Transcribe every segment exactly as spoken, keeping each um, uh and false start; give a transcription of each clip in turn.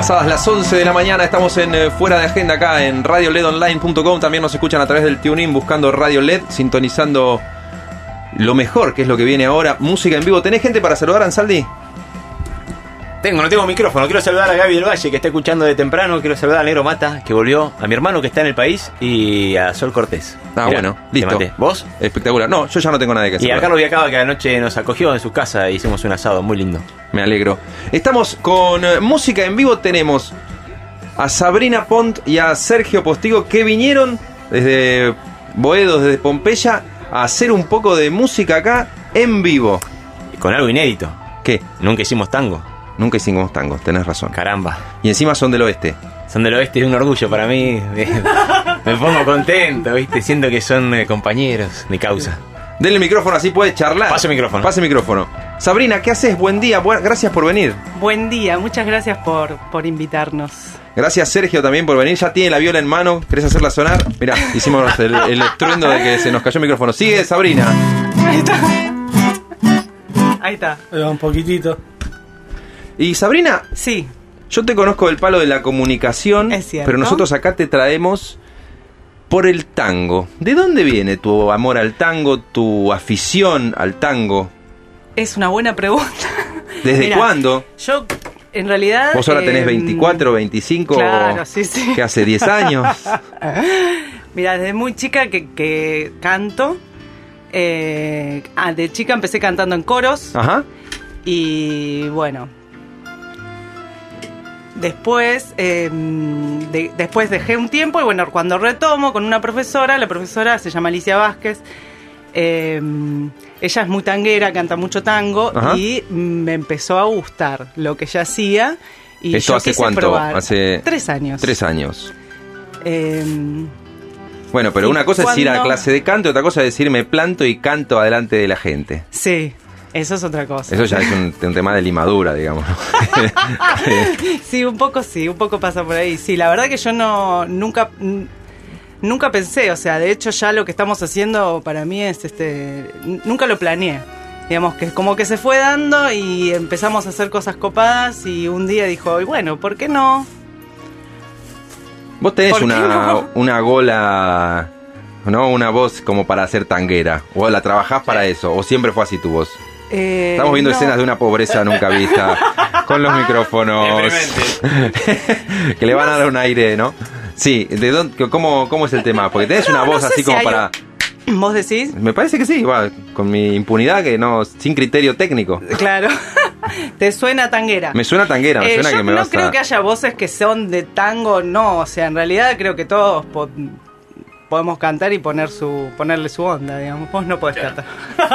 Pasadas las once de la mañana, estamos en eh, Fuera de Agenda acá en radio led online punto com. También nos escuchan a través del TuneIn buscando Radio L E D, sintonizando lo mejor, que es lo que viene ahora, música en vivo. ¿Tenés gente para saludar, Ansaldi? Tengo, no tengo micrófono. Quiero saludar a Gaby del Valle, que está escuchando de temprano. Quiero saludar a Negro Mata, que volvió. A mi hermano, que está en el país. Y a Sol Cortés. Ah, Mirá, bueno, listo. ¿Vos? Espectacular. No, yo ya no tengo nada que hacer. Y a Carlos Viacaba, que anoche nos acogió en su casa. E hicimos un asado muy lindo. Me alegro. Estamos con uh, música en vivo. Tenemos a Sabrina Pont y a Sergio Postigo, que vinieron desde Boedo, desde Pompeya, a hacer un poco de música acá en vivo. Y con algo inédito. ¿Qué? Nunca hicimos tango. Nunca hicimos tango, tenés razón. Caramba. Y encima son del oeste. Son del oeste, es un orgullo para mí. Me pongo contento, ¿viste? Siento que son eh, compañeros de causa. Denle el micrófono, así puede charlar. Pase el micrófono. Pase el micrófono. Sabrina, ¿qué haces? Buen día, bu- gracias por venir. Buen día, muchas gracias por, por invitarnos. Gracias, Sergio, también por venir. Ya tiene la viola en mano. ¿Querés hacerla sonar? Mirá, hicimos el, el estruendo de que se nos cayó el micrófono. Sigue, Sabrina. Ahí está. Ahí está. Ahí va un poquitito. Y Sabrina, Sí. yo te conozco del palo de la comunicación, Es cierto. pero nosotros acá te traemos por el tango. ¿De dónde viene tu amor al tango, tu afición al tango? Es una buena pregunta. ¿Desde Mirá, cuándo? Yo, en realidad... ¿Vos ahora tenés eh, veinticuatro, veinticinco? Claro, sí, sí. ¿Que hace diez años? Mira, desde muy chica que, que canto. Eh, ah, de chica empecé cantando en coros. Ajá. Y bueno... Después, eh, de, después dejé un tiempo y bueno, cuando retomo con una profesora, la profesora se llama Alicia Vázquez, eh, ella es muy tanguera, canta mucho tango. Ajá. Y me empezó a gustar lo que ella hacía. Y ¿Esto yo hace quise cuánto? probar. Hace tres años. Tres años. Eh, bueno, pero y una cosa cuando... es ir a clase de canto, otra cosa es decir me planto y canto adelante de la gente. Sí. Eso es otra cosa. Eso ya es un, un tema de limadura, digamos. Sí, un poco sí, un poco pasa por ahí. Sí, la verdad que yo no nunca n- nunca pensé, o sea, de hecho ya lo que estamos haciendo para mí es este n- nunca lo planeé. Digamos que como que se fue dando y empezamos a hacer cosas copadas y un día dijo, y bueno, ¿por qué no? Vos tenés ¿Por qué una, no? una gola, ¿no? Una voz como para ser tanguera. ¿O la trabajás para eso? ¿O siempre fue así tu voz? Eh, Estamos viendo no. escenas de una pobreza nunca vista con los micrófonos que le van a dar un aire, ¿no? Sí, ¿de dónde, cómo, ¿cómo es el tema? Porque tenés una No, voz no sé así si como hay para... un- ¿Vos decís? Me parece que sí, va, con mi impunidad, que no, sin criterio técnico. Claro. ¿Te suena tanguera? Me suena tanguera, me Eh, suena yo que me no vas creo a... que haya voces que son de tango, no, o sea, en realidad creo que todos po- podemos cantar y poner su ponerle su onda, digamos. Vos no podés cantar.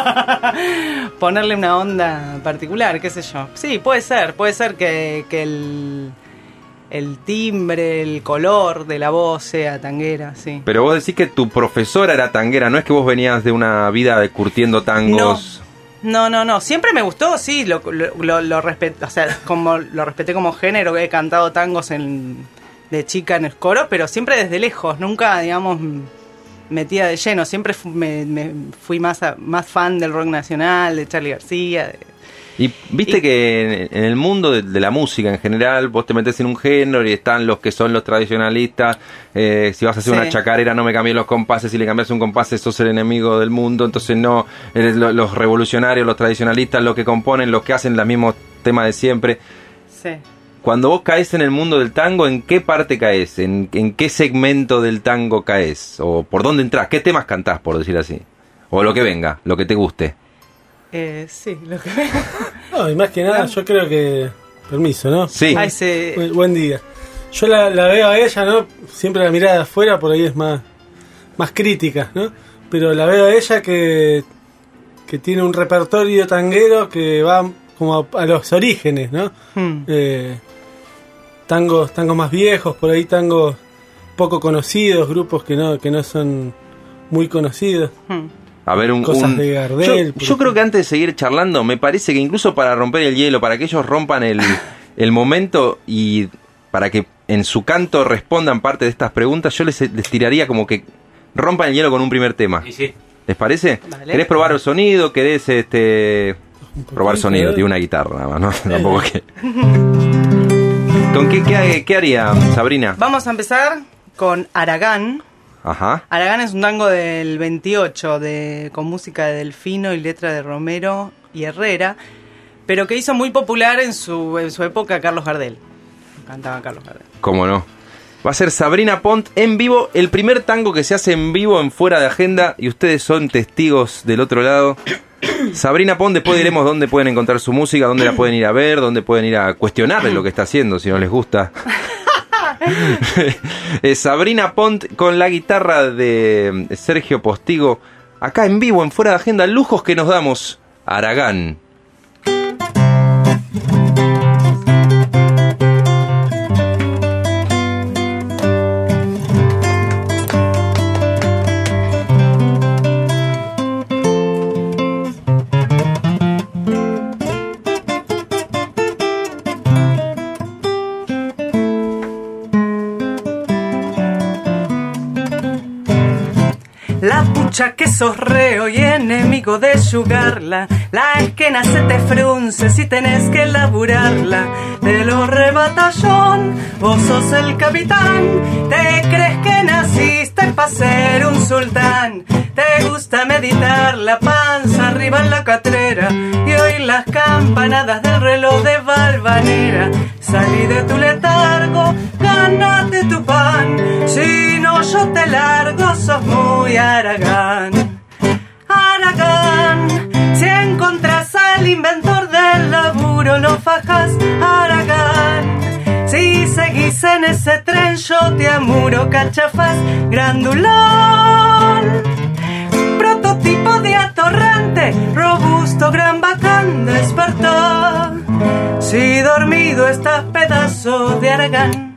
Ponerle una onda particular, qué sé yo. Sí, puede ser, puede ser que, que el, el timbre, el color de la voz sea tanguera, sí. Pero vos decís que tu profesora era tanguera, no es que vos venías de una vida de curtiendo tangos... No, no, no. Siempre me gustó, sí, lo, lo, lo, lo respeto, o sea, como lo respeté como género, que he cantado tangos en, de chica en el coro, pero siempre desde lejos, nunca, digamos, metida de lleno. Siempre fu, me, me fui más a, más fan del rock nacional, de Charly García. De, Y viste y, que en, en el mundo de, de la música en general, vos te metés en un género y están los que son los tradicionalistas. Eh, si vas a hacer sí. una chacarera, no me cambies los compases. Si le cambias un compás, sos el enemigo del mundo. Entonces no, eres lo, los revolucionarios, los tradicionalistas, los que componen, los que hacen los mismos temas de siempre. sí. Cuando vos caes en el mundo del tango, ¿en qué parte caes? ¿En, en qué segmento del tango caes? ¿O por dónde entras? ¿Qué temas cantás, por decir así? O lo que venga, lo que te guste. Eh, sí, lo que No, y más que nada, yo creo que... Permiso, ¿no? Sí. Ay, se... Bu- Buen día. Yo la, la veo a ella, ¿no? Siempre la mirada de afuera por ahí es más, más crítica, ¿no? Pero la veo a ella que, que tiene un repertorio tanguero que va como a, a los orígenes, ¿no? Hmm. Eh, tangos, tangos más viejos, por ahí tangos poco conocidos, grupos que no, que no son muy conocidos. Hmm. A ver, un, Cosas un- de Gardel, Yo, por yo ejemplo. creo que antes de seguir charlando, me parece que incluso para romper el hielo, para que ellos rompan el, el momento y para que en su canto respondan parte de estas preguntas, yo les, les tiraría como que rompan el hielo con un primer tema. Sí, sí. ¿Les parece? Dale. ¿Querés probar el sonido? ¿Querés este Un poquito, probar sonido? ¿eh? Tiene una guitarra nada más, ¿no? Tampoco que... ¿Con qué, qué, qué haría Sabrina? Vamos a empezar con Aragán. Ajá. Aragán es un tango del veintiocho, de, con música de Delfino y letra de Romero y Herrera, pero que hizo muy popular en su, en su época Carlos Gardel. Cantaba Carlos Gardel. ¿Cómo no? Va a ser Sabrina Pont en vivo, el primer tango que se hace en vivo en Fuera de Agenda, y ustedes son testigos del otro lado. Sabrina Pont, después diremos dónde pueden encontrar su música, dónde la pueden ir a ver, dónde pueden ir a cuestionarle lo que está haciendo, si no les gusta. Sabrina Pont con la guitarra de Sergio Postigo, acá en vivo en Fuera de Agenda, lujos que nos damos. Aragán. La pucha que sos reo y enemigo de yugarla, la esquena se te frunce si tenés que laburarla. De los rebatallón, vos sos el capitán, te crees que naciste pa' ser un sultán. Te gusta meditar la panza arriba en la catrera y oír las campanadas del reloj de Valvanera. Salí de tu letargo, gánate tu pan, si no yo te largo, sos muy Aragán. Aragán, si encontrás al inventor del laburo lo fajas. Aragán, si seguís en ese tren yo te amuro, cachafaz. Grandulón, prototipo de atorrante, robusto, gran bacán, despertó. Si dormido estás, pedazo de Aragán.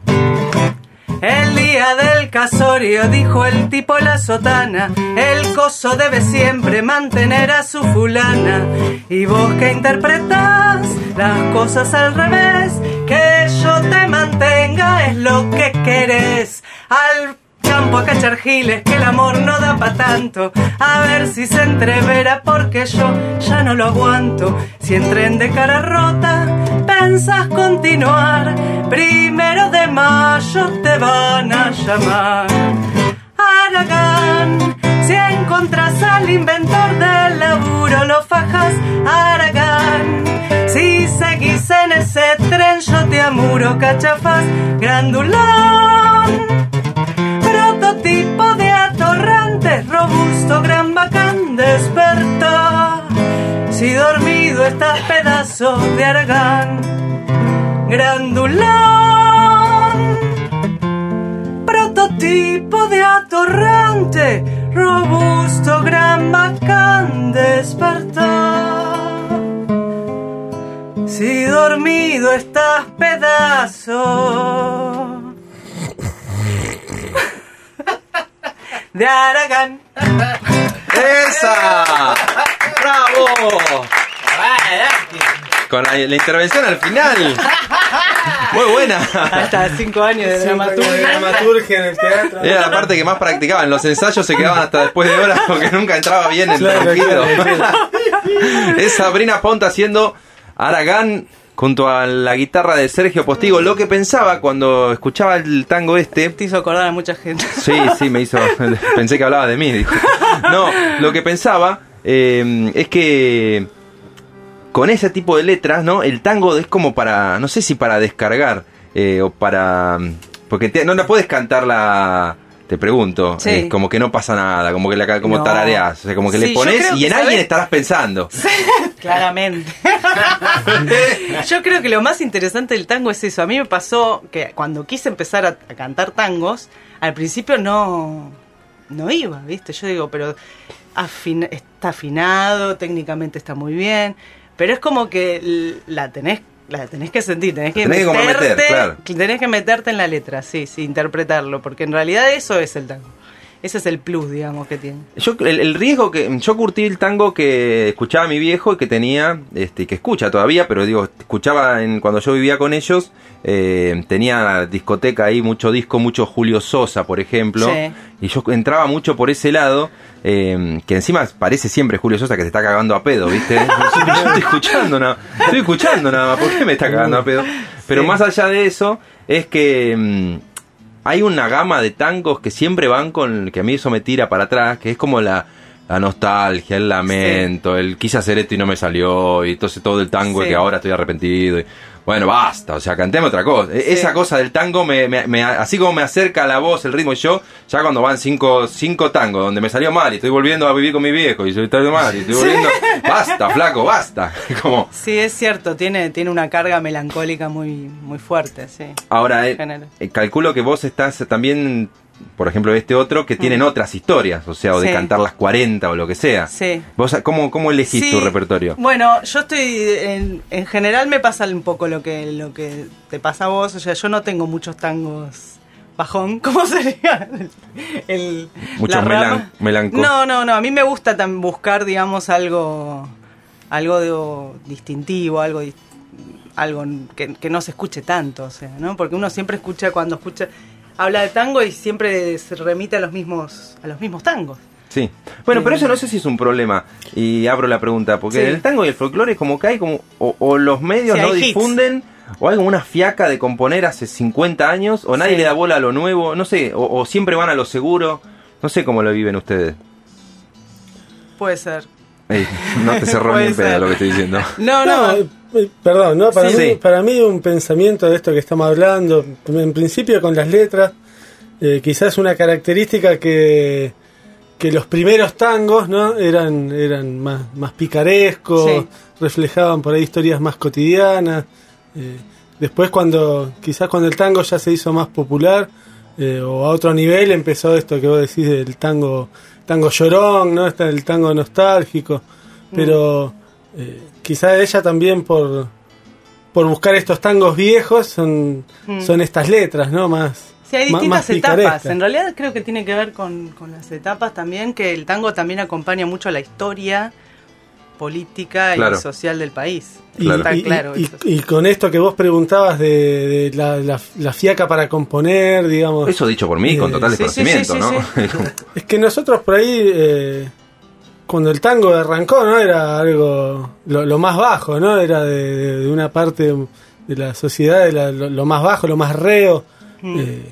El día del casorio dijo el tipo la sotana, el coso debe siempre mantener a su fulana. Y vos que interpretás las cosas al revés, que yo te mantenga es lo que querés. Al campo a cachar giles, que el amor no da pa' tanto, a ver si se entrevera porque yo ya no lo aguanto. Si en tren de cara rota pensás continuar, primero de mayo te van a llamar. Aragán, si encontrás al inventor del laburo lo fajas. Aragán, si seguís en ese tren yo te amuro, cachafaz. Grandulón, prototipo de atorrante, robusto, gran bacán, despertá. Si dormido estás, pedazo de Aragán. Grandulón, prototipo de atorrante, robusto, gran bacán, despertá. Si dormido estás, pedazo de Aragán. ¡Esa! ¡Bravo! Con la, la intervención al final. Muy buena. Hasta cinco años de dramaturgia. dramaturgia en el teatro. Era la parte que más practicaban. Los ensayos se quedaban hasta después de horas porque nunca entraba bien el Claro, ronquido. claro, Es Sabrina Pont haciendo Aragán junto a la guitarra de Sergio Postigo. Lo que pensaba cuando escuchaba el tango este... Te hizo acordar a mucha gente. Sí, sí, me hizo... Pensé que hablaba de mí, dijo. No, lo que pensaba eh, es que con ese tipo de letras, ¿no? El tango es como para... No sé si para descargar eh, o para... Porque te, no la puedes cantarla... Te pregunto, Sí. eh, como que no pasa nada, como que la como No. tarareás, o sea, como que Sí, le yo pones creo y que, en alguien ¿sabes? estarás pensando. Claramente. Yo creo que lo más interesante del tango es eso. A mí me pasó que cuando quise empezar a, a cantar tangos, al principio no, no iba, ¿viste? Yo digo, pero afin- está afinado, técnicamente está muy bien, pero es como que l- la tenés la tenés que sentir, tenés que Tenés que meterte, comprometer, claro. tenés que meterte en la letra, sí, sí, interpretarlo, porque en realidad eso es el tango. ese es el plus, digamos, que tiene. Yo el, el riesgo que yo curtí el tango que escuchaba mi viejo y que tenía, este, que escucha todavía, pero digo, escuchaba en, cuando yo vivía con ellos, eh, tenía discoteca ahí, mucho disco, mucho Julio Sosa, por ejemplo, Sí. y yo entraba mucho por ese lado, eh, que encima parece siempre Julio Sosa que se está cagando a pedo, ¿viste? Yo estoy escuchando nada, estoy escuchando nada más, ¿por qué me está cagando a pedo? Pero Sí. más allá de eso, es que mmm, hay una gama de tangos que siempre van con, que a mí eso me tira para atrás, que es como la, la nostalgia, el lamento, sí. el quise hacer esto y no me salió, y entonces todo el tango Sí. que ahora estoy arrepentido. Y, bueno, basta, o sea, cantemos otra cosa. Sí. Esa cosa del tango, me, me, me, así como me acerca la voz, el ritmo, y yo, ya cuando van cinco, cinco tangos, donde me salió mal, y estoy volviendo a vivir con mi viejo, y estoy mal, y estoy volviendo, sí. basta, flaco, basta. Como... Sí, es cierto, tiene, tiene una carga melancólica muy, muy fuerte, sí. Ahora, eh, eh, calculo que vos estás también, por ejemplo, este otro, que tienen mm. otras historias, o sea, o de sí. cantar las cuarenta o lo que sea. Sí. ¿Vos cómo, cómo elegís sí. tu repertorio? Bueno, yo estoy, en, en general me pasa un poco lo que, lo que te pasa a vos, o sea, yo no tengo muchos tangos bajón, ¿cómo sería? El, Muchos melan, melancos. No, no, no, a mí me gusta tam, buscar, digamos, algo, algo de, distintivo, algo algo que, que no se escuche tanto, o sea, ¿no? Porque uno siempre escucha, cuando escucha... habla de tango y siempre se remite a los mismos a los mismos tangos. Sí. Bueno, pero eso no sé si es un problema. Y abro la pregunta, porque sí. el tango y el folclore es como que hay como... O, o los medios sí, no difunden, hits. O hay como una fiaca de componer hace cincuenta años, o nadie sí. le da bola a lo nuevo, no sé, o, o siempre van a lo seguro. No sé cómo lo viven ustedes. Puede ser. Ey, no te cerró ni en pedo lo que estoy diciendo. No, no. no perdón, ¿no? Para, sí, mí, sí. para mí un pensamiento de esto que estamos hablando, en principio con las letras, eh, quizás una característica que, que los primeros tangos, ¿no? eran, eran más, más picarescos, sí. reflejaban por ahí historias más cotidianas. Eh, después cuando, quizás cuando el tango ya se hizo más popular, eh, o a otro nivel, empezó esto que vos decís del tango, tango llorón, ¿no? Está el tango nostálgico, pero... Eh, quizá ella también por por buscar estos tangos viejos son, mm. son estas letras, ¿no? Más sí, hay distintas más etapas. En realidad creo que tiene que ver con, con las etapas también, que el tango también acompaña mucho la historia política claro. y social del país. Y, Está y, claro y, y, y con esto que vos preguntabas de, de la, la, la fiaca para componer, digamos... Eso dicho por mí, eh, con total desconocimiento, sí, sí, sí, sí, ¿no? Sí. Es que nosotros por ahí... Eh, cuando el tango arrancó, ¿no? Era algo, lo, lo más bajo, ¿no? Era de, de, de una parte de la sociedad, de la, lo, lo más bajo, lo más reo. Mm. Eh,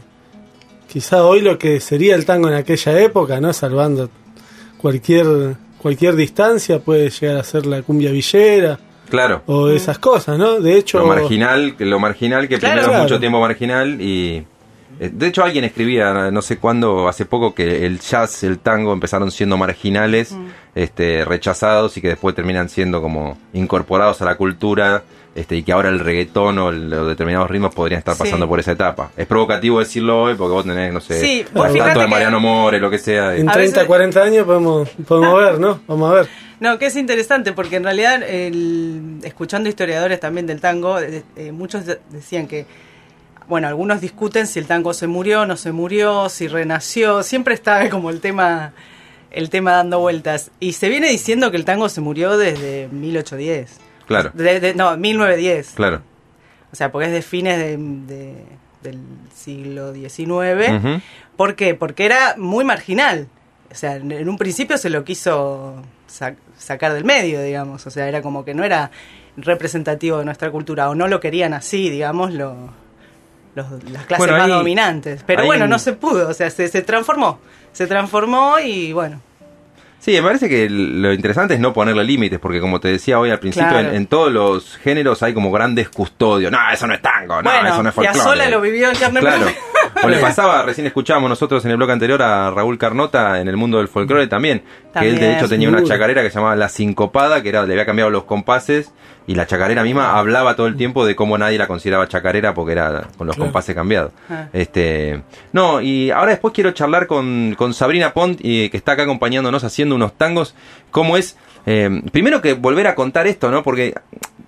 quizá hoy lo que sería el tango en aquella época, ¿no? Salvando cualquier cualquier distancia, puede llegar a ser la cumbia villera. Claro. O mm. esas cosas, ¿no? De hecho... Lo marginal, lo marginal que claro, primero claro. mucho tiempo marginal y... De hecho, alguien escribía, no sé cuándo, hace poco, que el jazz, el tango empezaron siendo marginales, mm. este, rechazados, y que después terminan siendo como incorporados a la cultura, este, y que ahora el reggaetón o los determinados ritmos podrían estar pasando sí. por esa etapa. Es provocativo decirlo hoy porque vos tenés, no sé, sí, tanto de Mariano More, lo que sea. En treinta, cuarenta años podemos, podemos ver, ¿no? Vamos a ver. No, que es interesante porque en realidad, el, escuchando historiadores también del tango, eh, eh, muchos de, decían que bueno, algunos discuten si el tango se murió, no se murió, si renació, siempre está como el tema el tema dando vueltas. Y se viene diciendo que el tango se murió desde mil ochocientos diez. Claro. De, de, no, mil novecientos diez. Claro. O sea, porque es de fines de, de, del siglo diecinueve. Uh-huh. ¿Por qué? Porque era muy marginal. O sea, en un principio se lo quiso sac- sacar del medio, digamos. O sea, era como que no era representativo de nuestra cultura, o no lo querían así, digamos, lo... Los, las clases bueno, más ahí, dominantes. Pero bueno, un... no se pudo, o sea, se, se transformó. Se transformó y bueno. Sí, me parece que lo interesante es no ponerle límites, porque como te decía hoy al principio, claro. en, en todos los géneros hay como grandes custodios. No, eso no es tango, no, bueno, eso no es folclore. Piazzolla lo vivió en carne claro. O le pasaba, recién escuchábamos nosotros en el bloque anterior a Raúl Carnota en el mundo del folclore también, también. Que él de hecho tenía una chacarera que se llamaba La Sincopada, que era le había cambiado los compases, y la chacarera misma hablaba todo el tiempo de cómo nadie la consideraba chacarera porque era con los claro. compases cambiados. Ah. Este, no, y ahora después quiero charlar con, con Sabrina Pont, y, que está acá acompañándonos haciendo unos tangos. ¿Cómo es? Eh, primero que volver a contar esto, ¿no? Porque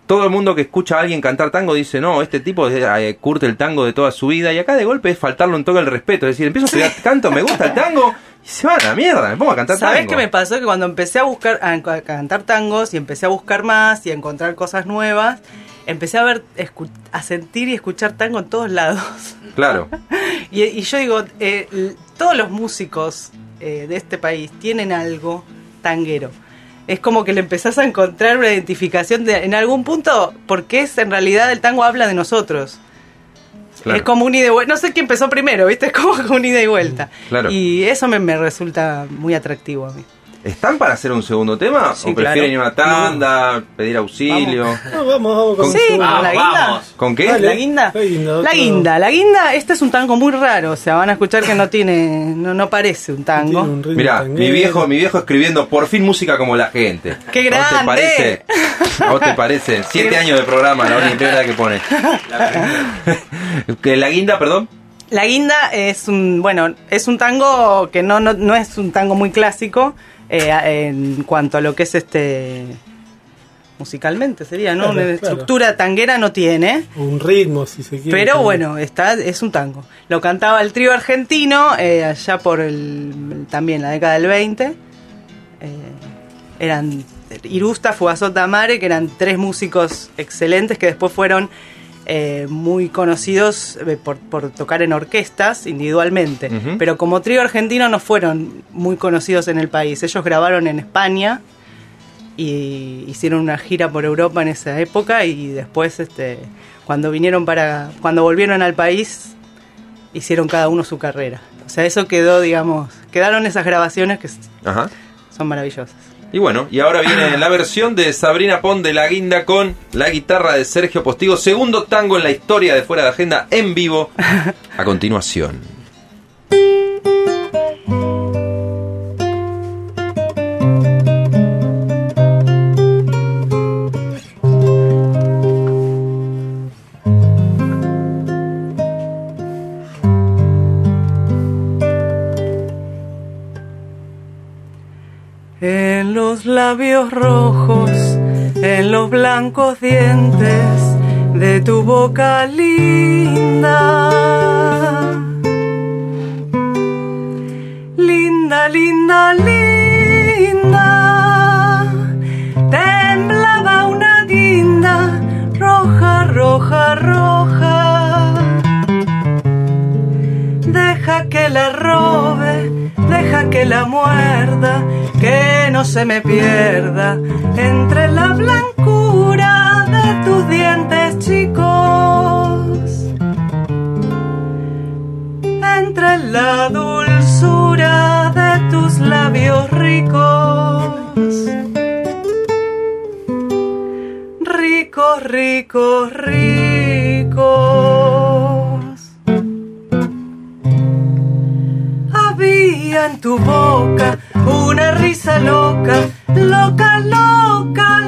todo el mundo que escucha a alguien cantar tango dice, no, este tipo eh, curte el tango de toda su vida, y acá de golpe es faltarle un toque al respeto, es decir, empiezo a estudiar canto, me gusta el tango, y se van a la mierda, me pongo a cantar tango. ¿Sabés qué me pasó? Que cuando empecé a buscar, a, a cantar tangos, y empecé a buscar más, y a encontrar cosas nuevas, empecé a ver, escu- a sentir y escuchar tango en todos lados. Claro. y, y yo digo, eh, todos los músicos eh, de este país tienen algo tanguero. Es como que le empezás a encontrar una identificación de, en algún punto, porque es en realidad el tango habla de nosotros. Claro. Es como un ida y vuelta. No sé quién empezó primero, ¿viste? Es como un ida y vuelta. Claro. Y eso me, me resulta muy atractivo a mí. ¿Están para hacer un segundo tema? Sí, ¿O prefieren claro. ir a una tanda, pedir auxilio? Vamos. No, vamos, vamos con Sí, con Vamos, la guinda. vamos. ¿Con qué? Dale. La guinda. La guinda, La otro- guinda. La guinda, este es un tango muy raro. O sea, van a escuchar que no tiene, no, no parece un tango. Tiene un ritmo Mirá, tanguero. mi viejo, mi viejo escribiendo por fin música como la gente. ¡Qué ¿A vos te grande! parece? ¿A vos te parece? Siete años de programa, la única primera que pone. Que la guinda, perdón. La guinda es un, bueno, es un tango que no, no, no es un tango muy clásico eh, en cuanto a lo que es este musicalmente sería, ¿no? Claro, Una claro. estructura tanguera no tiene. Un ritmo, si se quiere. Pero también. bueno, está, es un tango. Lo cantaba el trío argentino eh, allá por el, también la década del veinte. Eh, eran Irusta, Fugazot Tamare, que eran tres músicos excelentes que después fueron eh, muy conocidos eh, por, por tocar en orquestas individualmente. Ujú. Pero como trío argentino no fueron muy conocidos en el país. Ellos grabaron en España y hicieron una gira por Europa en esa época, y después este cuando vinieron para cuando volvieron al país hicieron cada uno su carrera. O sea, eso quedó, digamos, quedaron esas grabaciones que Ajá. son maravillosas. Y bueno, y ahora viene la versión de Sabrina Pont de La Guinda con la guitarra de Sergio Postigo, segundo tango en la historia de Fuera de Agenda en vivo, a continuación. En los labios rojos, en los blancos dientes de tu boca linda. Linda, linda, linda. Temblaba una guinda roja, roja, roja. Deja que la robe, deja que la muerda, que no se me pierda entre la blancura de tus dientes chicos, entre la dulzura de tus labios ricos, ricos, ricos, ricos. Había en tu boca una risa loca, loca, loca,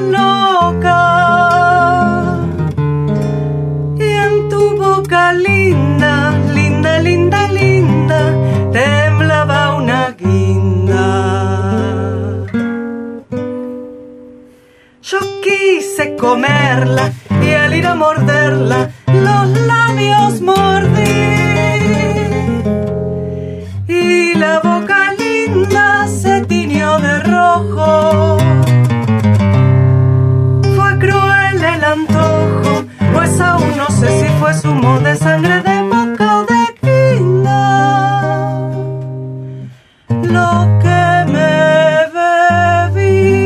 loca. Y en tu boca linda, linda, linda, linda, temblaba una guinda. Yo quise comerla y al ir a morderla, los labios mordí. Y la boca linda se tiñó de rojo. Fue cruel el antojo, pues aún no sé si fue zumo de sangre de boca o de guinda lo que me bebí.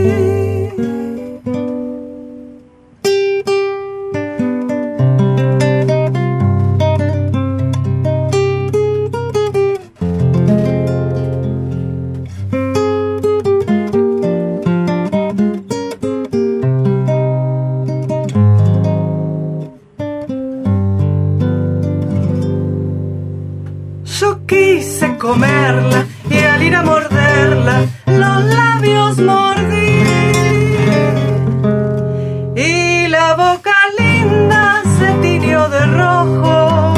Yo quise comerla y al ir a morderla, los labios mordí. Y la boca linda se tiñó de rojo.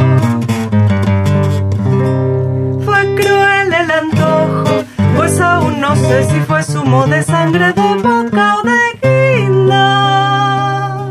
Fue cruel el antojo, pues aún no sé si fue zumo de sangre de boca o de guinda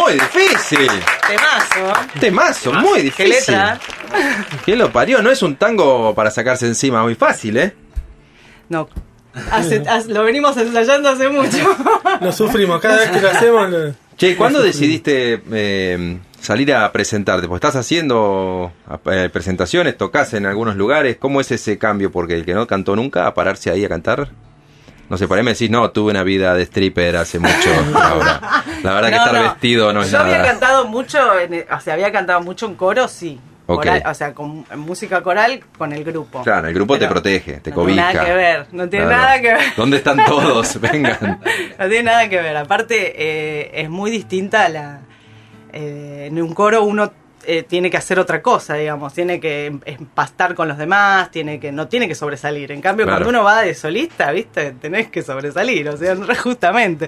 muy difícil. Temazo. Temazo, muy ¿Qué difícil. letra? ¿Quién lo parió? No es un tango para sacarse encima muy fácil, ¿eh? No. Hace, hace- lo venimos ensayando hace mucho. Lo sufrimos, cada vez que lo hacemos. Lo... Che, ¿cuándo decidiste eh, salir a presentarte? Pues estás haciendo eh, presentaciones, tocas en algunos lugares. ¿Cómo es ese cambio? Porque el que no cantó nunca, a pararse ahí a cantar. No sé, por ahí me decís, no, tuve una vida de stripper hace mucho. Ahora. La verdad que No, estar no. vestido no es Yo había nada. cantado mucho, en- o sea, había cantado mucho en coro, sí. Ok. Coral, o sea, con en música coral con el grupo. Claro, el grupo te Pero protege, te no cobija. tiene nada que ver, no tiene Claro. nada que ver. ¿Dónde están todos? Vengan. No tiene nada que ver. Aparte, eh, es muy distinta la. Eh, en un coro uno eh, tiene que hacer otra cosa, digamos. Tiene que em- empastar con los demás, tiene que no tiene que sobresalir. En cambio, Claro. cuando uno va de solista, ¿viste? Tenés que sobresalir, o sea, justamente.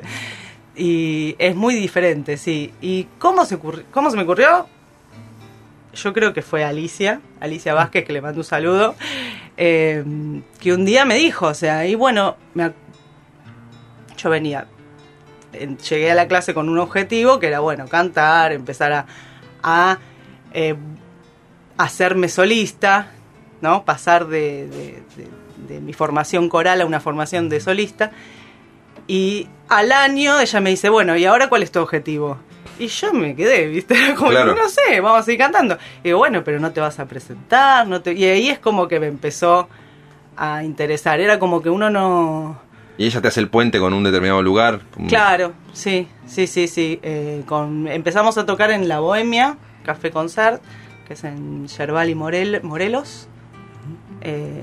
Y es muy diferente, sí. ¿Y cómo se, ocurri- cómo se me ocurrió? Yo creo que fue Alicia, Alicia Vázquez, que le mando un saludo, eh, que un día me dijo, o sea, y bueno, me ac- yo venía, en- llegué a la clase con un objetivo que era, bueno, cantar, empezar a, a eh, hacerme solista, ¿no? Pasar de, de- de- de mi formación coral a una formación de solista. Y al año ella me dice, bueno, ¿y ahora cuál es tu objetivo? Y yo me quedé, ¿viste? Era como, Claro. no sé, vamos a seguir cantando. Y digo, bueno, pero no te vas a presentar, no te... Y ahí es como que me empezó a interesar. Era como que uno no... Y ella te hace el puente con un determinado lugar. Claro, sí, sí, sí, sí. Eh, con... Empezamos a tocar en La Bohemia, Café Concert, que es en Yerbal y Morel... Morelos. Eh,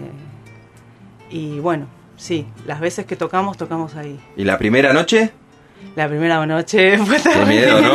y bueno, sí, las veces que tocamos, tocamos ahí. ¿Y la primera noche? La primera noche fue Qué terrible. miedo, ¿no?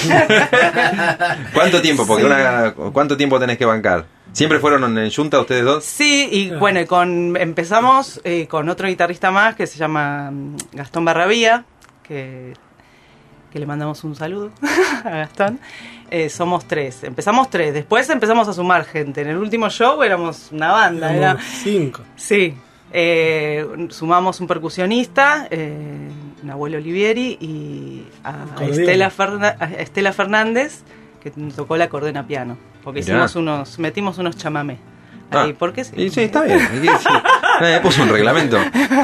¿Cuánto tiempo? Porque una, ¿cuánto tiempo tenés que bancar? ¿Siempre fueron en junta ustedes dos? Sí, y bueno, con, empezamos eh, con otro guitarrista más que se llama mm, Gastón Barrabía, que, que le mandamos un saludo a Gastón. Eh, somos tres, empezamos tres, después empezamos a sumar gente. En el último show éramos una banda, era... Éramos cinco. Sí, eh, sumamos un percusionista, eh, Nahuel Olivieri, y a Acordeón. Estela, Ferna- a Estela Fernández, que tocó la cordena piano. Porque Mirá. hicimos unos, metimos unos chamamé. Ah, Ahí, ¿por qué sí? Y sí, está bien. Y sí. Nadie puso un reglamento.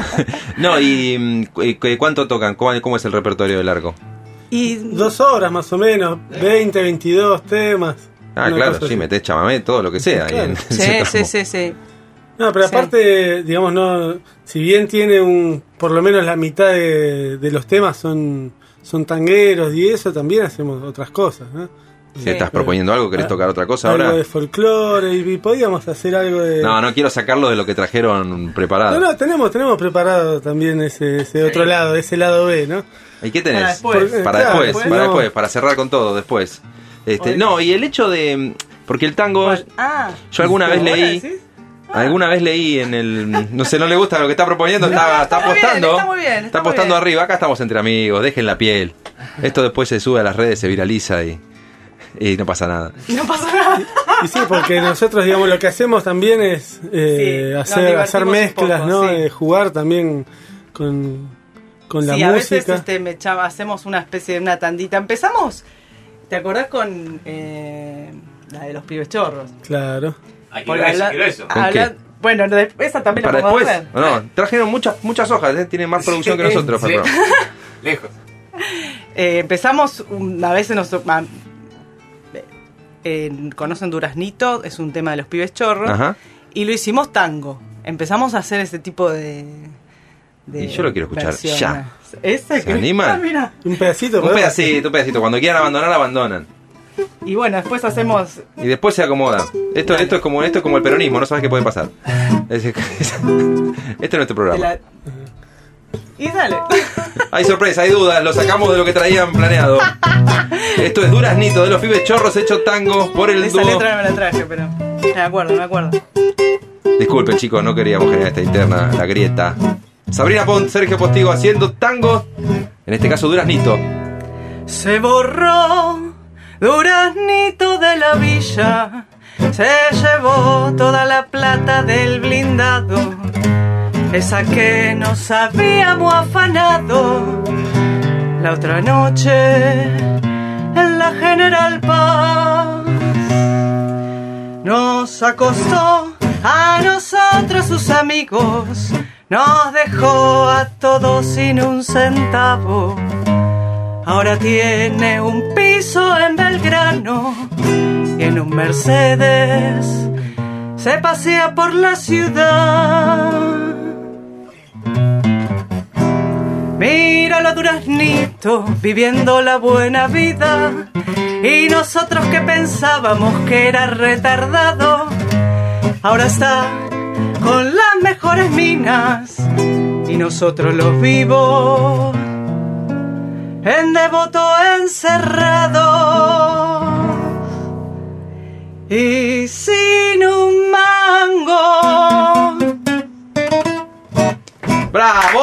No, y, mm, cu- y ¿cuánto tocan? ¿Cómo, cómo es el repertorio de largo? Y Dos horas más o menos, veinte, veintidós temas. Ah, Una claro, cosa sí, así. metés chamamé, todo lo que sea. ahí en- sí, se sí, armó. sí, sí. No, pero Sí. aparte, digamos, no, si bien tiene un, por lo menos la mitad de, de los temas son, son tangueros y eso, también hacemos otras cosas, ¿no? Si Sí. estás proponiendo algo, ¿querés Ah, tocar otra cosa algo ahora? de folclore y, y podíamos hacer algo de... No, no quiero sacarlo de lo que trajeron preparado. No, no, tenemos, tenemos preparado también ese, ese otro lado, ese lado B, ¿no? ¿Y qué tenés? Para después. Por- Para claro, después, después para no. después, para cerrar con todo después. Este, Oye. no, y el hecho de... Porque el tango... Ah, Yo alguna vez ¿ahora leí... decís? Alguna vez leí en el... No sé, no le gusta lo que está proponiendo, está, está está muy bien, apostando. está muy bien, está está muy apostando bien. arriba. Acá estamos entre amigos, dejen la piel. Esto después se sube a las redes, se viraliza y, y no pasa nada. No pasa nada. Y sí, porque nosotros, digamos, lo que hacemos también es eh, Sí, nos hacer, divertimos hacer un mezclas, poco, ¿no? sí. Eh, jugar también con, con la Sí, a veces música. este, me echaba- hacemos una especie de una tandita. Empezamos, ¿te acordás con eh, la de los pibes chorros? Claro. Ay, qué Por grueso, hablar- qué grueso. ¿Con hablar- Bueno, de- esa también Para la podemos después, hacer. ¿o no? Trajeron muchas muchas hojas, ¿eh? Tienen más producción que Sí, nosotros. sí. para el programa. Lejos. Eh, empezamos, una vez nos... ah, eh, ¿conocen Duraznito? Es un tema de los pibes chorros. Ajá. Y lo hicimos tango. Empezamos a hacer ese tipo de... de Y yo lo quiero escuchar versiones. ya. ¿Ese ¿Se que- animan? Ah, mira. Un pedacito. Un ¿podemos? pedacito, un pedacito. Cuando quieran abandonar, abandonan. Y bueno, después hacemos... Y después se acomodan. Esto, esto, es como, esto es como el peronismo, no sabes qué puede pasar. Es- es- este es nuestro de programa. la- Y dale. Hay sorpresa, hay dudas, lo sacamos de lo que traían planeado. Esto es Duraznito de los pibes chorros hecho tango por el Esa dúo. letra no me la traje, pero... Me acuerdo, me acuerdo. Disculpen chicos, no queríamos generar esta interna, la grieta. Sabrina Pont, Sergio Postigo haciendo tango. En este caso Duraznito. Se borró Duraznito de la villa, se llevó toda la plata del blindado, esa que nos habíamos afanado. La otra noche, en la General Paz. Nos acostó a nosotros sus amigos, nos dejó a todos sin un centavo. Ahora tiene un piso en Belgrano y en un Mercedes se pasea por la ciudad. Míralo a Duraznito viviendo la buena vida, y nosotros que pensábamos que era retardado, ahora está con las mejores minas y nosotros los vivos en Devoto encerrados y sin un mango. ¡Bravo!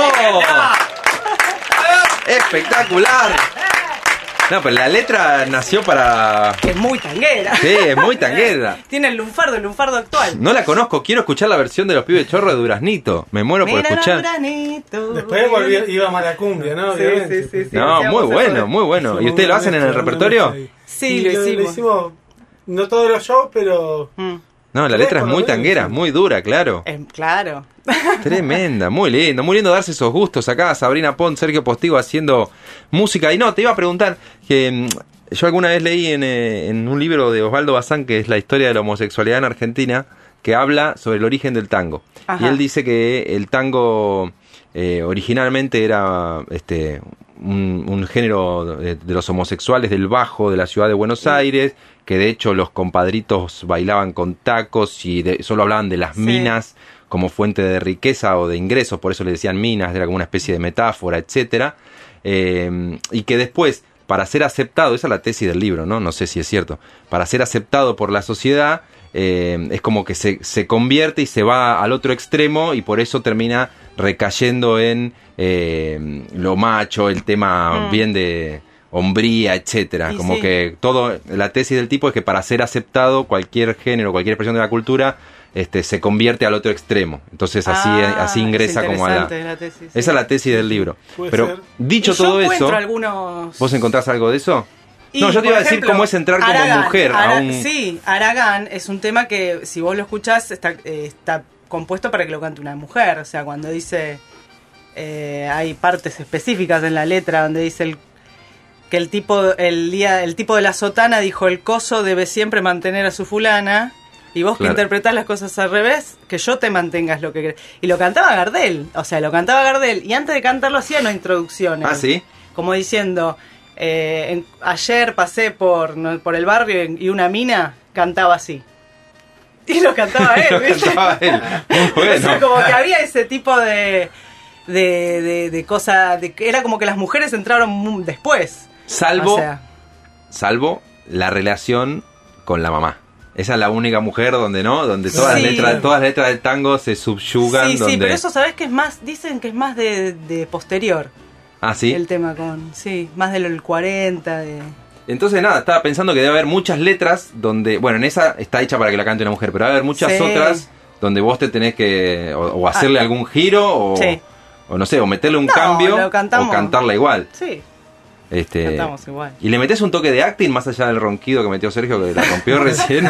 ¡Espectacular! No, pero la letra nació para... Es muy tanguera. Sí, es muy tanguera. Tiene el lunfardo, el lunfardo actual. No la conozco, quiero escuchar la versión de los pibes chorros de Duraznito. Me muero por Mira escuchar. Duranito. Después volví, iba a Malacumbia, ¿no? Sí, Obviamente. sí, sí, sí. No, hacíamos muy eso bueno, de- muy bueno. ¿Y Hicimos ustedes lo una hacen en el mezcla, una repertorio? mezcla ahí. Sí, Y lo lo hicimos. hicimos, no todos los shows, pero Mm. No, la letra es muy tanguera, muy dura, claro. Eh, claro. Tremenda, muy lindo, muy lindo darse esos gustos acá. Sabrina Pont, Sergio Postigo haciendo música. Y no, te iba a preguntar que mm, yo alguna vez leí en, eh, en un libro de Osvaldo Bazán, que es la historia de la homosexualidad en Argentina, que habla sobre el origen del tango. Ajá. Y él dice que el tango eh, originalmente era este un, un género de, de los homosexuales del Bajo, de la ciudad de Buenos Aires, que de hecho los compadritos bailaban con tacos y de, solo hablaban de las Sí. minas como fuente de riqueza o de ingresos, por eso le decían minas, era como una especie de metáfora, etcétera. Eh, y que después, para ser aceptado, esa es la tesis del libro, ¿no? No sé si es cierto, para ser aceptado por la sociedad, eh, es como que se, se convierte y se va al otro extremo y por eso termina recayendo en eh, lo macho, el tema Mm. bien de hombría, etcétera. Y Como sí. que todo, la tesis del tipo es que para ser aceptado cualquier género, cualquier expresión de la cultura, este, se convierte al otro extremo. Entonces así, Ah, así ingresa es como a la... interesante la tesis, sí. Esa es la tesis del libro. Puede Pero ser. dicho Y todo yo encuentro eso, algunos... ¿vos encontrás algo de eso? Y, No, yo te por iba a decir ejemplo, cómo es entrar como Aragán, mujer a Ara- un... Sí, Aragán es un tema que si vos lo escuchás está, eh, está compuesto para que lo cante una mujer. O sea, cuando dice... eh, hay partes específicas en la letra donde dice el, que el tipo, el, día, el tipo de la sotana dijo: el coso debe siempre mantener a su fulana. Y vos Claro. que interpretás las cosas al revés, que yo te mantengas lo que querés. Y lo cantaba Gardel. O sea, lo cantaba Gardel. Y antes de cantarlo hacía una introducción. Ah, ¿sí? Como diciendo... Eh, en- ayer pasé por, no, por el barrio y una mina cantaba así. Y lo cantaba él, Lo ¿viste? cantaba él. Muy bueno. O sea, como que había ese tipo de de, de, de cosa, de que era como que las mujeres entraron mu- después. Salvo, O sea, salvo la relación con la mamá. Esa es la única mujer donde no, donde todas Sí. las letras, todas las letras del tango se subyugan. sí, donde... sí, pero eso sabés que es más, dicen que es más de, de posterior. Ah, sí. El tema con, sí, más del cuarenta, de... Entonces nada, estaba pensando que debe haber muchas letras donde, bueno, en esa está hecha para que la cante una mujer, pero debe haber muchas Sí. otras donde vos te tenés que o, o hacerle Ah. algún giro o, Sí. o no sé, o meterle un No, cambio lo cantamos. o cantarla igual. Sí, Este, cantamos igual. y le metés un toque de acting más allá del ronquido que metió Sergio, que la rompió recién.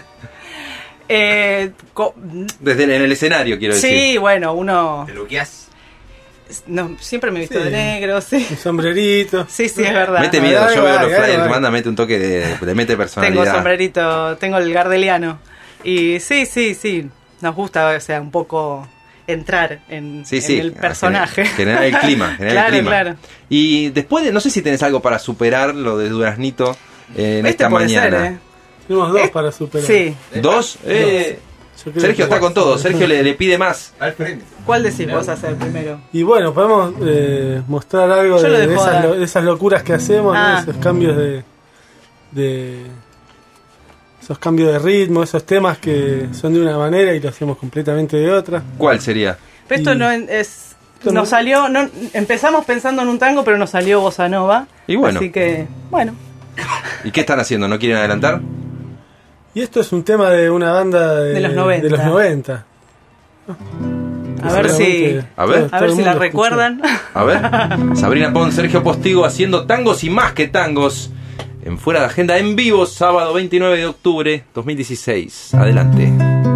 Eh, co- Desde el- en el escenario, quiero decir. sí, bueno, uno... ¿Te luqueás? No, siempre me he visto Sí. de negro, sí. un sombrerito. Sí, sí, es verdad. Mete Ahí miedo, va, yo ahí veo va, los ahí flyers va. que manda, mete un toque de, de mete personalidad. Tengo sombrerito, tengo el gardeliano. Y sí, sí, sí, nos gusta, o sea, un poco entrar en, Sí, en sí, el personaje. Generar el clima, generar Claro, el clima. claro. Y después de, no sé si tenés algo para superar lo de Duraznito eh, en Este esta puede mañana. ser, ¿eh? Tenemos dos Eh, para superar. Sí. ¿Dos? Eh, Yo creo Sergio que- está con todo, Sergio le, le pide más. Al frente. ¿Cuál decís vos hacer primero? Y bueno, podemos eh, mostrar algo Yo de, lo de dejo esas, dar. lo- de esas locuras que hacemos, ¿no? Ah. Esos cambios de, de esos cambios de ritmo, esos temas que son de una manera y lo hacemos completamente de otra. ¿Cuál sería? Pero esto Y- no es... Esto Nos no- salió, no, empezamos pensando en un tango, pero nos salió bossa nova. Y bueno. Así que, bueno. ¿Y qué están haciendo? ¿No quieren adelantar? Y esto es un tema de una banda de, De los noventa. de los noventa. A ver si, Seguramente A ver. todo- a todo ver el si la mundo escuchó. recuerdan. A ver. Sabrina Pons, Sergio Postigo haciendo tangos y más que tangos en Fuera de Agenda en vivo, sábado veintinueve de octubre dos mil dieciséis. Adelante.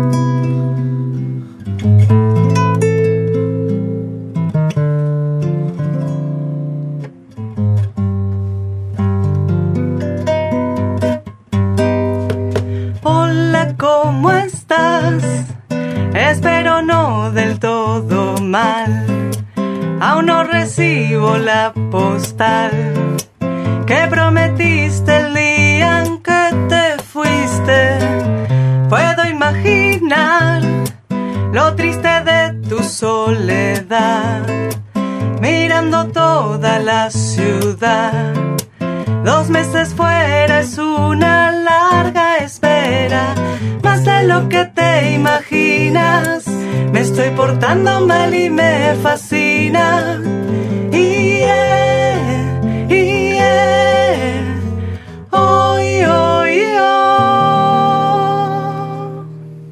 Hola, ¿cómo estás? Espero no del todo mal. Aún no recibo la postal que prometiste el día en que te fuiste. Puedo imaginar lo triste de tu soledad, mirando toda la ciudad. Dos meses fuera es una larga espera, más de lo que te imaginas. Me estoy portando mal y me fascina. Y yeah, y yeah. Hoy, hoy, hoy.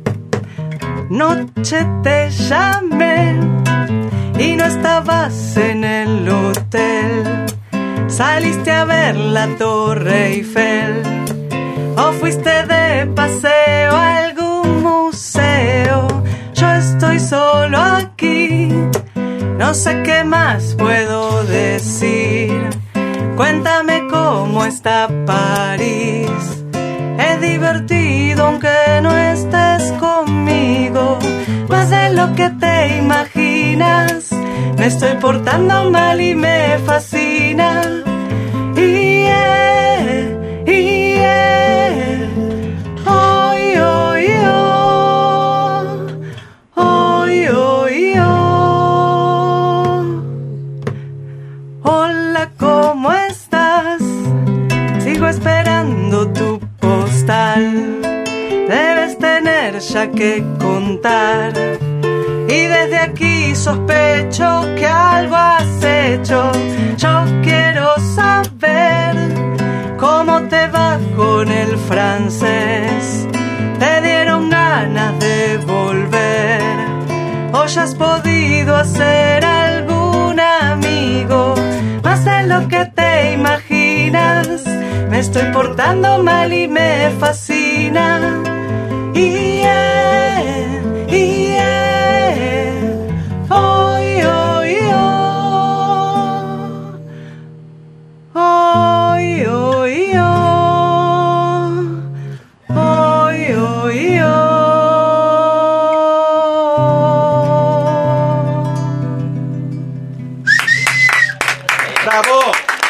Noche te llamé y no estabas en el hotel. Saliste a ver la Torre Eiffel o fuiste de paseo a algún museo. Yo estoy solo aquí, no sé qué más puedo decir. Cuéntame cómo está París. Es divertido aunque no estés conmigo, más de lo que te imaginas. Me estoy portando mal y me fascina. Y yeah, y yeah. Hoy, hoy, hoy. Hoy, hoy, hoy. Hola, ¿cómo estás? Sigo esperando tu postal. Debes tener ya que contar. Y desde aquí sospecho que algo has hecho. Yo quiero saber cómo te va con el francés. ¿Te dieron ganas de volver? ¿O ya has podido hacer algún amigo? Más de lo que te imaginas. Me estoy portando mal y me fascina. Y yeah, y yeah. Hoy, hoy, hoy. Hoy, hoy, hoy. Hoy, hoy, hoy. ¡Bravo!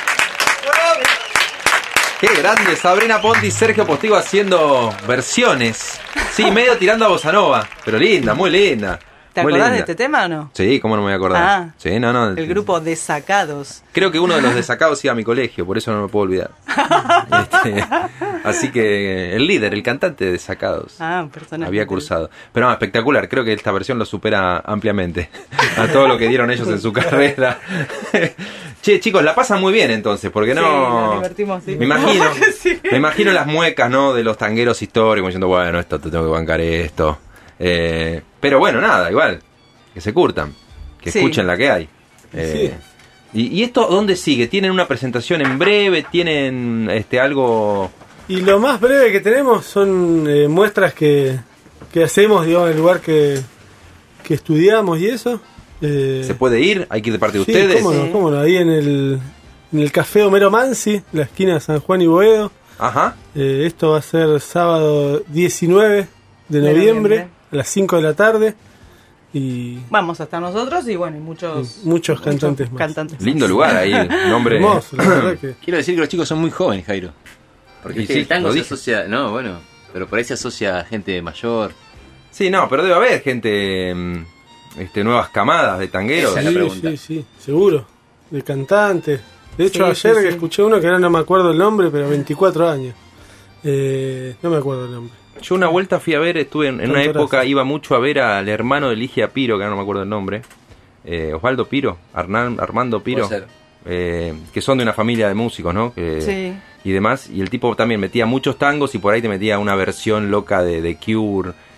¡Qué grande! Sabrina Pont y Sergio Postigo haciendo versiones. Sí, medio tirando a bossa nova, pero linda, muy linda. ¿Te muy acordás linda. de este tema o no? Sí, ¿cómo no me voy a acordar? Ah, sí, no, no. El grupo Desacados. Creo que uno de los desacados iba a mi colegio, por eso no me puedo olvidar. Este, así que el líder, el cantante de Desacados, Ah, personaje. había cursado. Pero no, espectacular, creo que esta versión lo supera ampliamente a todo lo que dieron ellos en su carrera. Che, chicos, la pasan muy bien entonces, porque Sí, no... nos divertimos, sí. Me imagino, Sí. me imagino las muecas, ¿no? De los tangueros históricos, diciendo, bueno, esto te tengo que bancar esto. Eh, pero bueno, nada, igual, que se curtan, que Sí. escuchen la que hay. Eh, y, ¿Y esto dónde sigue? ¿Tienen una presentación en breve? ¿Tienen este algo...? Y lo más breve que tenemos son eh, muestras que, que hacemos, digamos, en el lugar que, que estudiamos y eso. Eh, ¿Se puede ir? ¿Hay que ir de parte de sí, ustedes? cómo no, Sí. cómo no, ahí en el, en el Café Homero Mansi, la esquina de San Juan y Boedo. Ajá. Eh, esto va a ser sábado diecinueve de De noviembre, noviembre. a las cinco de la tarde. Y Vamos hasta nosotros y bueno, y muchos, Sí, muchos cantantes más. cantantes Lindo más. lugar ahí, nombre... hermoso, la verdad que... Quiero decir que los chicos son muy jóvenes, Jairo. Porque Y viste, sí, el tango lo se dije. asocia... No, bueno, pero por ahí se asocia a gente mayor. Sí, no, pero debe haber gente, mm, este, nuevas camadas de tangueros. Esa es la Sí, pregunta. sí, sí, seguro. De cantantes. De hecho, Sí, ayer sí, que sí. escuché uno que ahora no me acuerdo el nombre, pero veinticuatro años. Eh, no me acuerdo el nombre. Yo una vuelta fui a ver, estuve en, en una Cantorazo. época, iba mucho a ver al hermano de Ligia Piro, que ahora no me acuerdo el nombre, eh, Osvaldo Piro, Arnan- Armando Piro, Puede ser. eh, que son de una familia de músicos, ¿no? Que, Sí. Y demás, y el tipo también metía muchos tangos y por ahí te metía una versión loca de, de Cure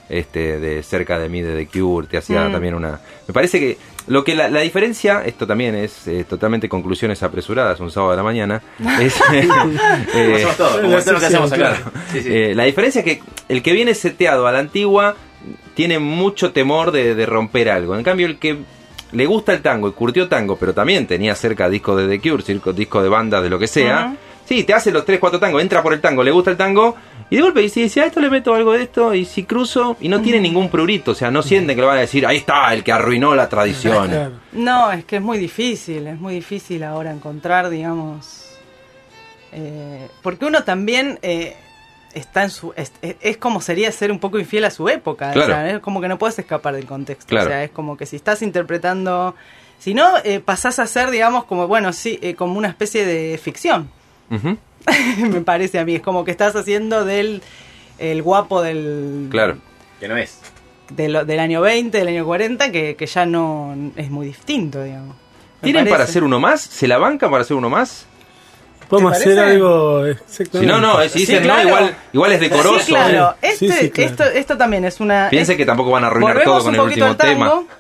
este, de Cerca de mí de The Cure, te hacía Mm. también una... Me parece que lo que la, la diferencia, esto también es eh, totalmente conclusiones apresuradas, un sábado de la mañana, es... eh, Como hacemos todo, como la todo lo que hacemos acá. Claro. Sí, sí. Eh, la diferencia es que el que viene seteado a la antigua tiene mucho temor de, de romper algo. En cambio, el que le gusta el tango y curtió tango, pero también tenía cerca discos de The Cure, circo- discos de bandas, de lo que sea, Ujú. sí, te hace los tres, cuatro tangos, entra por el tango, le gusta el tango, y de golpe dice, si a esto le meto algo de esto, y si cruzo, y no tiene ningún prurito, o sea, no sienten que le van a decir, ahí está, el que arruinó la tradición. Claro. No, es que es muy difícil, es muy difícil ahora encontrar, digamos, eh, porque uno también eh, está en su, es, es- es como sería ser un poco infiel a su época, Claro. o sea, es como que no puedes escapar del contexto, Claro. o sea, es como que si estás interpretando, si no, eh, pasás a ser, digamos, como, bueno, sí, eh, como una especie de ficción, Ujú. me parece a mí, es como que estás haciendo del el guapo del... Claro. Que no es. de lo- del año veinte, del año cuarenta, que, que ya no es muy distinto, digamos. Me ¿Tienen para parece. hacer uno más? ¿Se la bancan para hacer uno más? Podemos ¿Te hacer parece? algo Si exactamente. no, no, eh, si Sí, dicen claro. no, igual, igual es decoroso. Sí, claro. eh. Este, Sí, sí, claro. Esto, esto también es una... Piensen es- que tampoco van a arruinar volvemos todo con un el poquito último al tema. tango.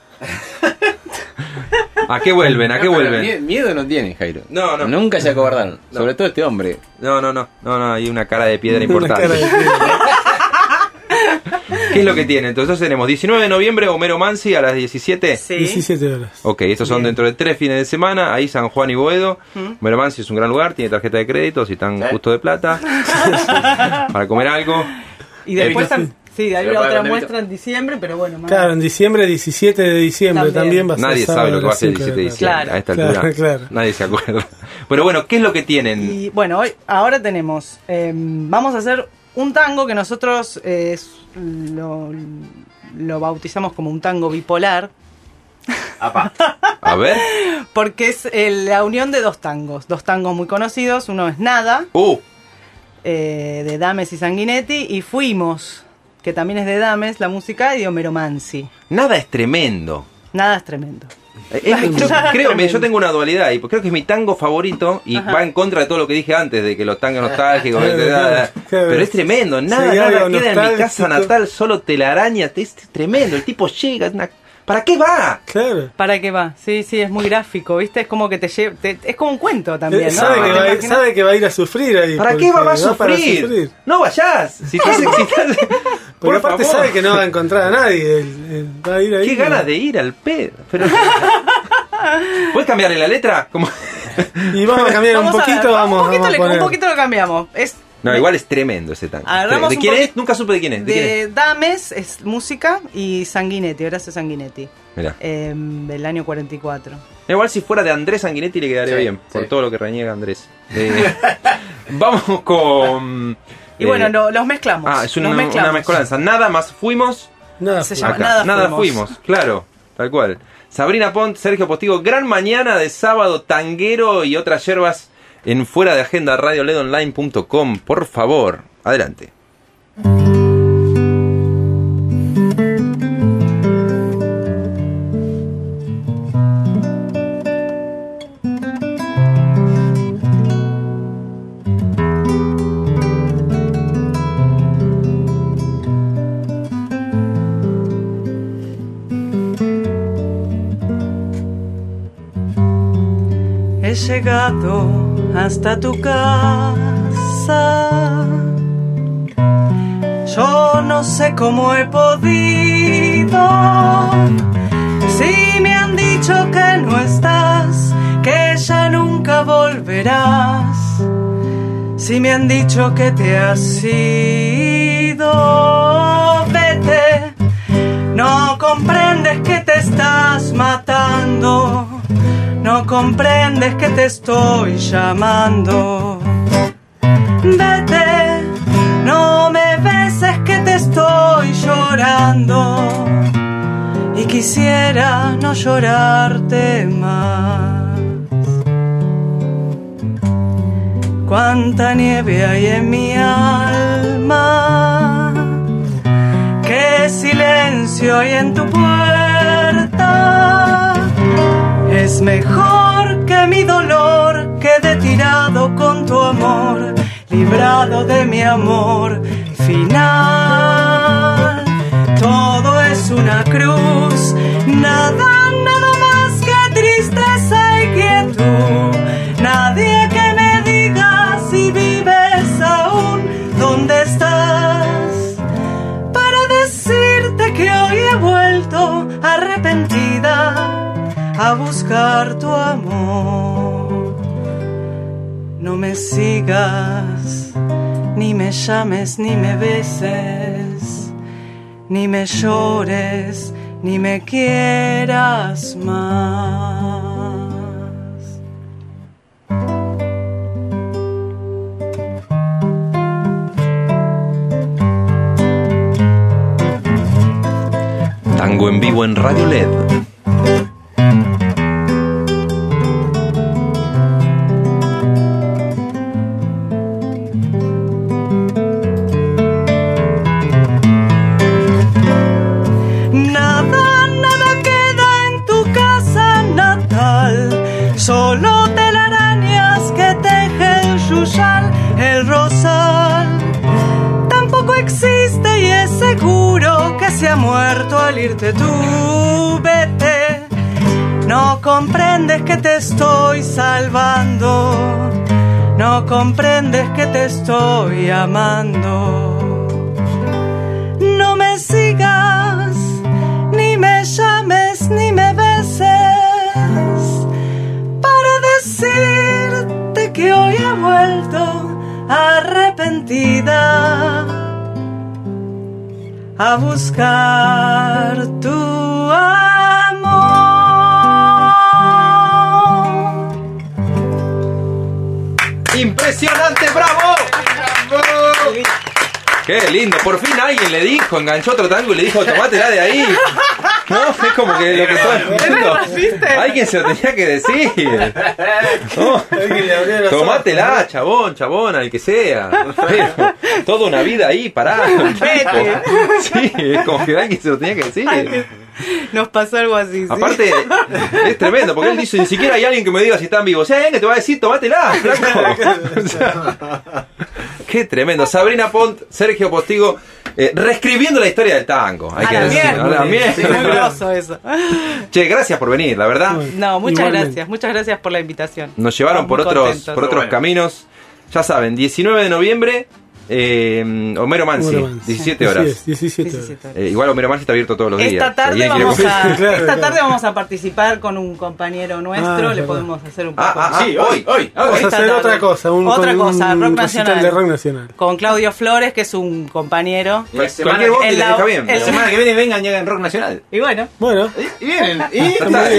¿A qué vuelven? ¿A qué No, pero vuelven? mie- Miedo no tiene, Jairo. No, no. Nunca se acobardaron. No. Sobre todo este hombre. No, no, no, no, no, hay una cara de piedra Una importante. cara de piedra. ¿Qué es lo que tiene? Entonces tenemos diecinueve de noviembre, Homero Mansi a las diecisiete. Sí. diecisiete horas. Ok, estos son Bien. dentro de tres fines de semana, ahí San Juan y Boedo. Mm. Homero Mansi es un gran lugar, tiene tarjeta de crédito, si están ¿Eh? justo de plata, para comer algo. Y después Débito. tam- sí, hay Pero otra para- muestra en diciembre, pero bueno, más. Claro, en diciembre, diecisiete de diciembre También. también, va a ser Nadie sábado sabe lo que va a ser el las cinco diecisiete de la diciembre, Claro. a esta Claro, altura. claro. Nadie se acuerda. Pero bueno, ¿qué es lo que tienen? Y bueno, hoy, ahora tenemos, eh, vamos a hacer un tango que nosotros eh, es- lo, lo bautizamos como un tango bipolar, Apa. A ver. porque es eh, la unión de dos tangos, dos tangos muy conocidos, uno es Nada, Uh, eh, de Dames y Sanguinetti, y Fuimos, que también es de Dames, la música, y de Homero Mansi. nada es tremendo. Nada es tremendo. Eh, eh, creo, Nada creo- tremendo. yo tengo una dualidad y creo que es mi tango favorito y Ajá. va en contra de todo lo que dije antes de que los tangos nostálgicos, Claro, da, da, da. claro, claro. pero es tremendo, nada, Sí, nada algo queda en mi casa nostálgico. natal, solo telaraña, es tremendo, el tipo llega, es una- ¿para qué va? Claro. ¿Para qué va? Sí, sí, es muy gráfico, ¿viste? Es como que te lleva... te- es como un cuento también, Él ¿no? sabe, No, que ¿Te va, a ir- imaginas? sabe que va a ir a sufrir ahí. ¿Para porque qué va, va a para sufrir? sufrir. No vayas, si estás, si estás- Porque por aparte favor. sabe que no va a encontrar a nadie. Él, él va a ir ahí. Qué ganas de ir al pedo. Pero... ¿Puedes cambiarle la letra? Como... Y vamos a cambiar un Vamos a ver, poquito, vamos, un poquito, vamos a le- poner. un poquito lo cambiamos. Es No, igual es tremendo ese tango. Agarramos ¿De un quién poquito- es? Nunca supe de quién es. ¿De quién de es? Dames, es música, y Sanguinetti, Horacio Sanguinetti, Mirá. eh, del año cuarenta y cuatro. Igual si fuera de Andrés Sanguinetti le quedaría Sí, bien, por sí. todo lo que reniega Andrés. Eh, vamos con... Y eh, bueno, lo- los mezclamos. Ah, es una, los mezclamos. una mezcolanza. Nada más fuimos. Nada, Se pues. llama Acá. Nada fuimos. Fuimos. claro, tal cual. Sabrina Pont, Sergio Postigo, gran mañana de sábado tanguero y otras yerbas en fuera de agenda radio led online punto com. Por favor, adelante. He llegado hasta tu casa. Yo no sé cómo he podido. Si me han dicho que no estás, que ya nunca volverás. Si me han dicho que te has ido, vete. No comprendes que te estás matando. No comprendes que te estoy llamando. Vete, no me beses que te estoy llorando. Y quisiera no llorarte más. Cuánta nieve hay en mi alma. Qué silencio hay en tu puerta. Es mejor que mi dolor quede tirado con tu amor, librado de mi amor final. Tu una cruz. Nada, nada más que tristeza y quietud. Nadie que me diga si vives aún, ¿dónde estás? Para decirte que hoy he vuelto arrepentida a buscar tu amor. No me sigas, ni me llames, ni me beses, ni me llores, ni me quieras más. Tango en vivo en Radio L E D. Solo telarañas que teje el yuyal, el rosal. Tampoco existe y es seguro que se ha muerto al irte tú. Vete, no comprendes que te estoy salvando, no comprendes que te estoy amando. No me sigas, ni me llames, ni me beses, decirte que hoy he vuelto arrepentida a buscar tu amor. ¡Impresionante! ¡Bravo! ¡Qué lindo! Por fin alguien le dijo, enganchó otro tango y le dijo, tomátela de ahí. No, es como que lo que todo el mundo, alguien se lo tenía que decir. No, tomátela, chabón, chabón, al que sea. Pero, toda una vida ahí parada. Sí, es como que alguien se lo tenía que decir. Nos pasó algo así, ¿sí? Aparte, es tremendo, porque él dice, ni siquiera hay alguien que me diga si están vivos. O sea, alguien que te va a decir, tomátela, flaco. O sea, qué tremendo. Sabrina Pont, Sergio Postigo, eh, reescribiendo la historia del tango. Hay a que la decir, mierda. a la mierda. Sí, muy groso eso. Che, gracias por venir, la verdad. No, muchas Igualmente. gracias, muchas gracias por la invitación. Nos llevaron Estamos por muy otros, contentos. por otros Bueno. caminos. Ya saben, diecinueve de noviembre, eh, Homero Mansi, Homero Mansi. diecisiete Así horas. es, diecisiete horas. diecisiete horas. Eh, igual Homero Mansi está abierto todos los días. Esta tarde, Si alguien vamos quiere- a, Claro, esta claro. tarde vamos a participar con un compañero nuestro, Ah, es le verdad. podemos hacer un poco. Ah, ah, ah, Sí, hoy, hoy, hoy. Vamos a Esta hacer tarde. otra cosa, un, Otra con cosa, un rock recital nacional. de rock nacional. Con Claudio Flores, que es un compañero. Y la semana, Cualquier voz que en le la- deja bien. en la semana que viene vengan y hagan rock nacional. Y bueno, Bueno, Y vienen. Y Está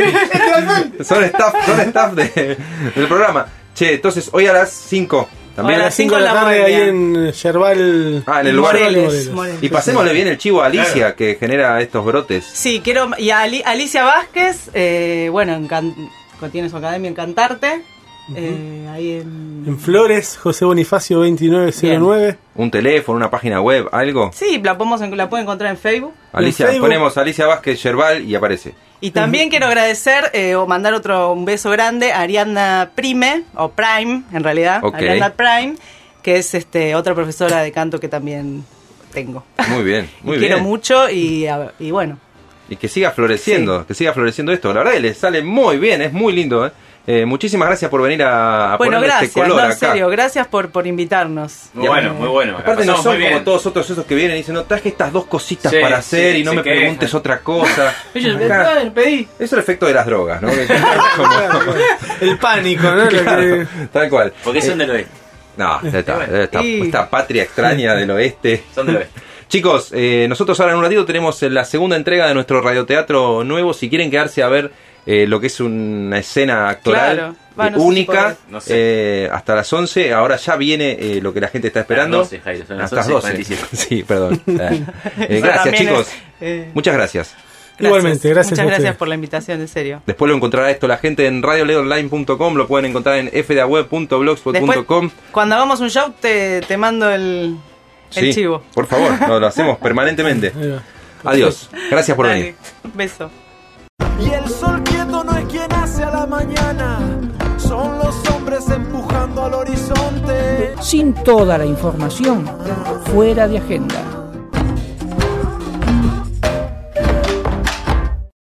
bien. Son staff, son staff de- del programa. Che, entonces hoy a las cinco también. Hoy a las cinco de la la tarde ahí Bohemia. en Yerbal. Ah, en el lugar. Moreles, Morelos. Morelos. Y pasémosle bien el chivo a Alicia, que genera estos brotes. Sí, quiero. Y a Ali- Alicia Vázquez, eh, bueno, en Can- tiene su academia en Cantarte. eh, ahí en. En Flores, José Bonifacio veintinueve cero nueve. Un teléfono, una página web, algo. Sí, la, podemos, en- la pueden encontrar en Facebook. Alicia, Facebook. ponemos Alicia Vázquez Yerbal y aparece. Y también quiero agradecer eh, o mandar otro un beso grande a Ariadna Prime, o Prime en realidad, Ok. Ariadna Prime, que es este otra profesora de canto que también tengo. Muy bien, muy Y bien. quiero mucho y, a- y bueno. Y que siga floreciendo, que siga floreciendo esto. La verdad que le sale muy bien, es muy lindo. ¿eh? Eh, muchísimas gracias por venir a, a Bueno, ponerle gracias, este color no, en acá. serio, gracias por, por invitarnos. Muy bueno, muy bueno. La Aparte no pasamos son muy bien. como todos otros esos que vienen y dicen, no, traje estas dos cositas Sí, para hacer sí, y no se me quejan. preguntes otra cosa. Ellos Acá- ven, pedí. Es el efecto de las drogas, ¿no? Que- como- El pánico, ¿no? Lo Claro, que- tal cual. Porque son del oeste. No, esta, esta, Y- esta patria extraña del oeste. Son del oeste. Chicos, eh, nosotros ahora en un ratito tenemos la segunda entrega de nuestro radioteatro nuevo. Si quieren quedarse a ver eh, lo que es una escena actoral Claro. eh, Va, no sé si única, podés. No sé. eh, hasta las once. Ahora ya viene eh, lo que la gente está esperando. A las doce, Jairo, son las hasta las once doce. cuarenta y siete. Sí, perdón. Eh, eh, Eso gracias, también chicos. es, eh, Muchas gracias. Igualmente, gracias Muchas a gracias ustedes. por la invitación, en serio. Después lo encontrará esto la gente en radio led online punto com. Lo pueden encontrar en f d a web punto blogspot punto Después, com. cuando hagamos un show, te, te mando el, el Sí, chivo. por favor, lo, lo hacemos permanentemente. Ahí va. Adiós. Gracias por Dale, venir. beso. Y el sol quieto no es quien hace a la mañana, son los hombres empujando al horizonte. Sin toda la información fuera de agenda.